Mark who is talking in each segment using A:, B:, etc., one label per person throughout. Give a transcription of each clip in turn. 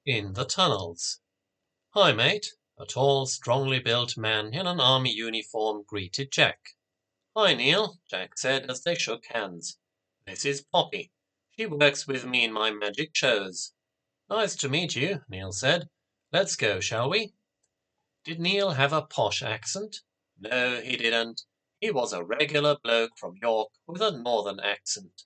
A: in the tunnels. "Hi, mate," a tall, strongly built man in an army uniform greeted Jack. "Hi, Neil," Jack said as they shook hands. "This is Poppy. She works with me in my magic shows." "Nice to meet you," Neil said. "Let's go, shall we?" Did Neil have a posh accent? No, he didn't. He was a regular bloke from York with a northern accent.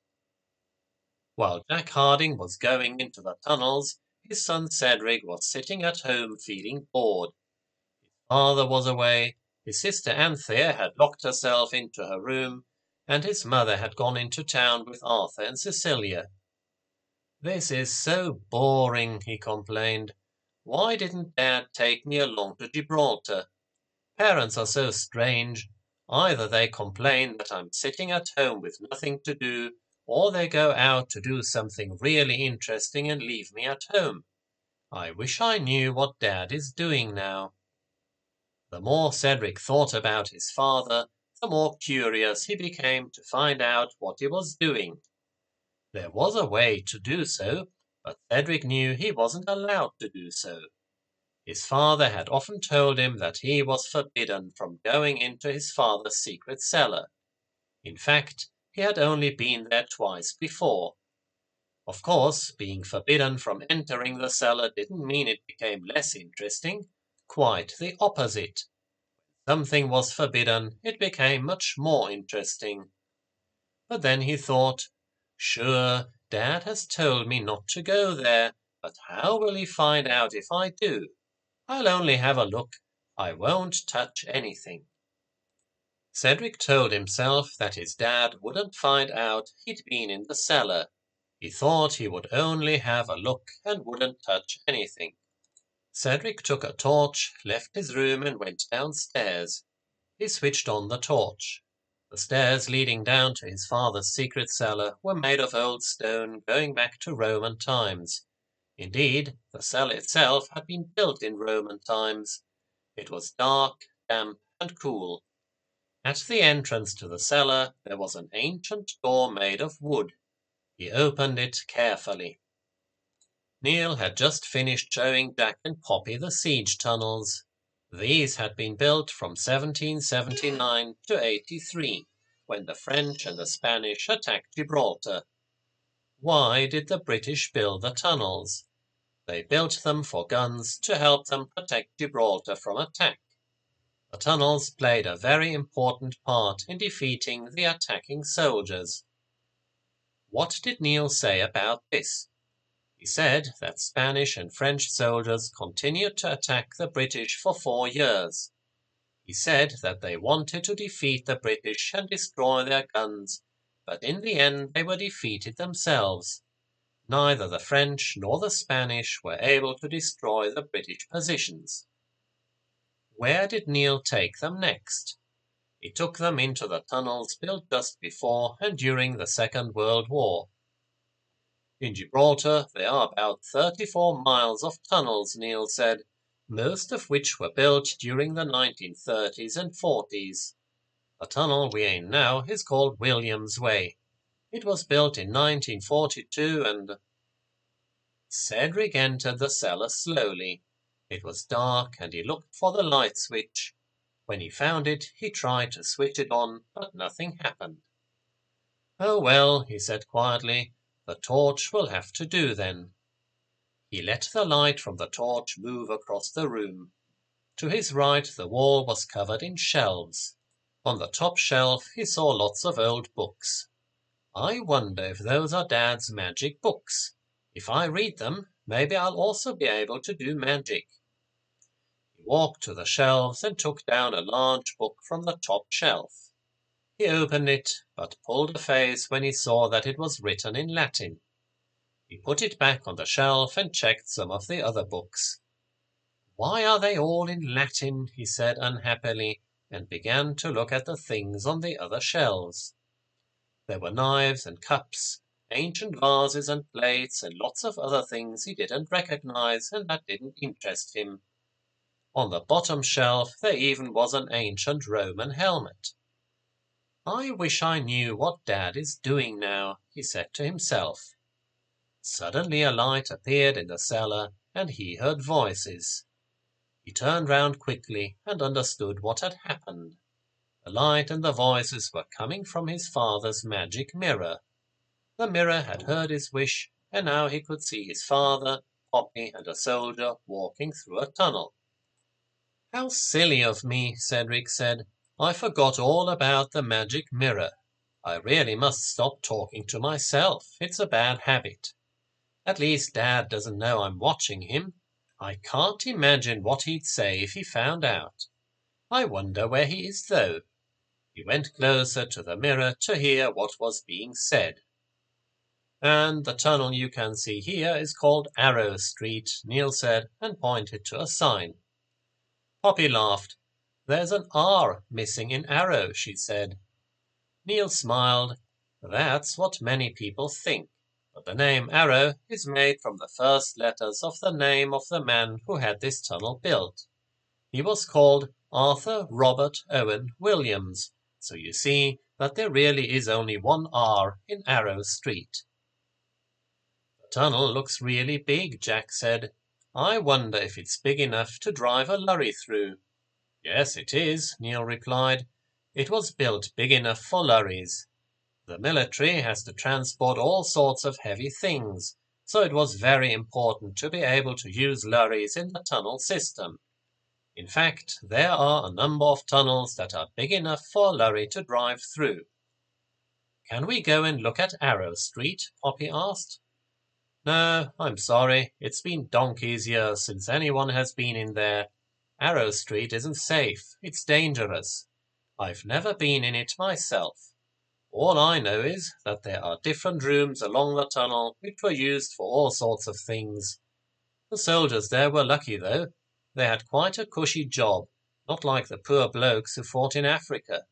A: While Jack Harding was going into the tunnels, his son Cedric was sitting at home feeling bored. His father was away, his sister Anthea had locked herself into her room, and his mother had gone into town with Arthur and Cecilia. "This is so boring," he complained. "Why didn't Dad take me along to Gibraltar? Parents are so strange. Either they complain that I'm sitting at home with nothing to do, or they go out to do something really interesting and leave me at home. I wish I knew what Dad is doing now." The more Cedric thought about his father, the more curious he became to find out what he was doing. There was a way to do so, but Cedric knew he wasn't allowed to do so. His father had often told him that he was forbidden from going into his father's secret cellar. In fact, he had only been there twice before. Of course, being forbidden from entering the cellar didn't mean it became less interesting. Quite the opposite. Something was forbidden, it became much more interesting. But then he thought, "Sure, Dad has told me not to go there, but how will he find out if I do? I'll only have a look. I won't touch anything." Cedric told himself that his dad wouldn't find out he'd been in the cellar. He thought he would only have a look and wouldn't touch anything. Cedric took a torch, left his room, and went downstairs. He switched on the torch. The stairs leading down to his father's secret cellar were made of old stone going back to Roman times. Indeed, the cellar itself had been built in Roman times. It was dark, damp, and cool. At the entrance to the cellar there was an ancient door made of wood. He opened it carefully. Neil had just finished showing Jack and Poppy the siege tunnels. These had been built from 1779 to 83, when the French and the Spanish attacked Gibraltar. Why did the British build the tunnels? They built them for guns to help them protect Gibraltar from attack. The tunnels played a very important part in defeating the attacking soldiers. What did Neil say about this? He said that Spanish and French soldiers continued to attack the British for 4 years. He said that they wanted to defeat the British and destroy their guns, but in the end they were defeated themselves. Neither the French nor the Spanish were able to destroy the British positions. Where did Neil take them next? He took them into the tunnels built just before and during the Second World War. In Gibraltar there are about 34 miles of tunnels, Neil said, most of which were built during the 1930s and 40s. The tunnel we're in now is called Williams Way. It was built in 1942 and... Cedric entered the cellar slowly. It was dark and he looked for the light switch. When he found it, he tried to switch it on, but nothing happened. "Oh well," he said quietly, "the torch will have to do then." He let the light from the torch move across the room. To his right the wall was covered in shelves. On the top shelf he saw lots of old books. "I wonder if those are Dad's magic books. If I read them, maybe I'll also be able to do magic." He walked to the shelves and took down a large book from the top shelf. He opened it, but pulled a face when he saw that it was written in Latin. He put it back on the shelf and checked some of the other books. "Why are they all in Latin?" he said unhappily, and began to look at the things on the other shelves. There were knives and cups, ancient vases and plates, and lots of other things he didn't recognize and that didn't interest him. On the bottom shelf there even was an ancient Roman helmet. "I wish I knew what Dad is doing now," he said to himself. Suddenly a light appeared in the cellar, and he heard voices. He turned round quickly and understood what had happened. The light and the voices were coming from his father's magic mirror. The mirror had heard his wish, and now he could see his father, Poppy, and a soldier walking through a tunnel. "How silly of me," Cedric said. "I forgot all about the magic mirror. I really must stop talking to myself. It's a bad habit. At least Dad doesn't know I'm watching him. I can't imagine what he'd say if he found out. I wonder where he is, though." He went closer to the mirror to hear what was being said. "And the tunnel you can see here is called Arrow Street," Neil said, and pointed to a sign. Poppy laughed. "There's an R missing in Arrow," she said. Neil smiled. "That's what many people think, but the name Arrow is made from the first letters of the name of the man who had this tunnel built. He was called Arthur Robert Owen Williams, so you see that there really is only one R in Arrow Street." "The tunnel looks really big," Jack said. "I wonder if it's big enough to drive a lorry through." "Yes, it is," Neil replied. "It was built big enough for lorries. The military has to transport all sorts of heavy things, so it was very important to be able to use lorries in the tunnel system. In fact, there are a number of tunnels that are big enough for a lorry to drive through." "Can we go and look at Arrow Street?" Poppy asked. "No, I'm sorry. It's been donkey's years since anyone has been in there. Arrow Street isn't safe. It's dangerous. I've never been in it myself. All I know is that there are different rooms along the tunnel which were used for all sorts of things. The soldiers there were lucky, though. They had quite a cushy job, not like the poor blokes who fought in Africa."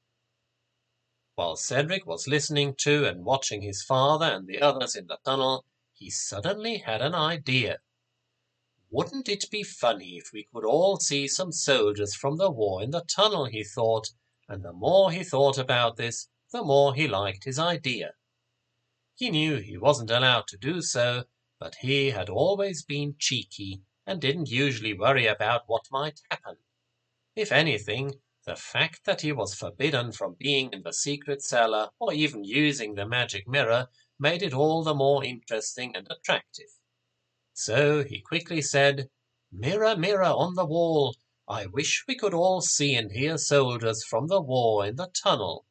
A: While Cedric was listening to and watching his father and the others in the tunnel, he suddenly had an idea. "Wouldn't it be funny if we could all see some soldiers from the war in the tunnel?" he thought, and the more he thought about this, the more he liked his idea. He knew he wasn't allowed to do so, but he had always been cheeky and didn't usually worry about what might happen. If anything, the fact that he was forbidden from being in the secret cellar or even using the magic mirror made it all the more interesting and attractive. So he quickly said, "Mirror, mirror on the wall, I wish we could all see and hear soldiers from the war in the tunnel."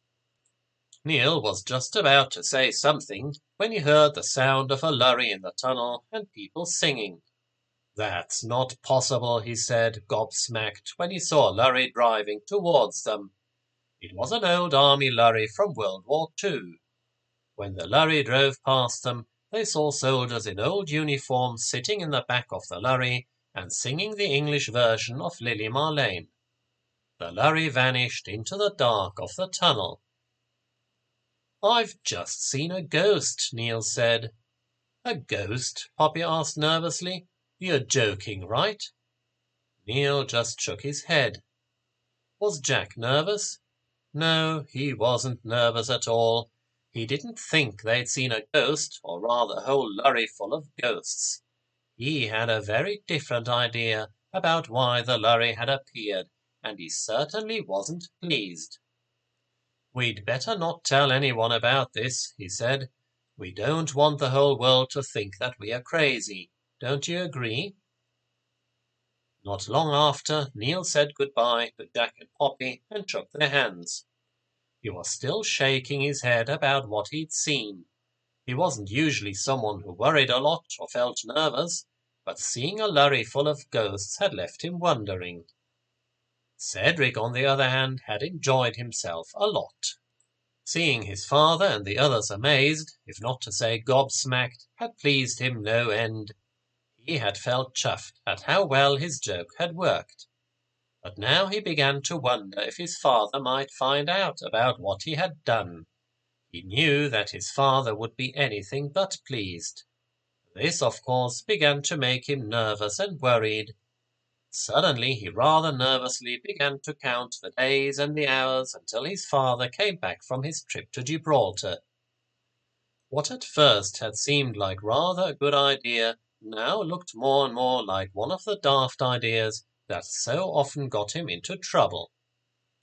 A: Neil was just about to say something when he heard the sound of a lorry in the tunnel and people singing. "That's not possible," he said, gobsmacked, when he saw a lorry driving towards them. It was an old army lorry from World War II. When the lorry drove past them, they saw soldiers in old uniforms sitting in the back of the lorry and singing the English version of Lily Marlene. The lorry vanished into the dark of the tunnel. "I've just seen a ghost," Neil said. "A ghost?" Poppy asked nervously. "You're joking, right?" Neil just shook his head. Was Jack nervous? No, he wasn't nervous at all. He didn't think they'd seen a ghost, or rather a whole lorry full of ghosts. He had a very different idea about why the lorry had appeared, and he certainly wasn't pleased. "We'd better not tell anyone about this," he said. "We don't want the whole world to think that we are crazy. Don't you agree?" Not long after, Neil said goodbye to Jack and Poppy and shook their hands. He was still shaking his head about what he'd seen. He wasn't usually someone who worried a lot or felt nervous, but seeing a lorry full of ghosts had left him wondering. Cedric, on the other hand, had enjoyed himself a lot. Seeing his father and the others amazed, if not to say gobsmacked, had pleased him no end. He had felt chuffed at how well his joke had worked. But now he began to wonder if his father might find out about what he had done. He knew that his father would be anything but pleased. This, of course, began to make him nervous and worried. Suddenly he rather nervously began to count the days and the hours until his father came back from his trip to Gibraltar. What at first had seemed like rather a good idea now looked more and more like one of the daft ideas that so often got him into trouble.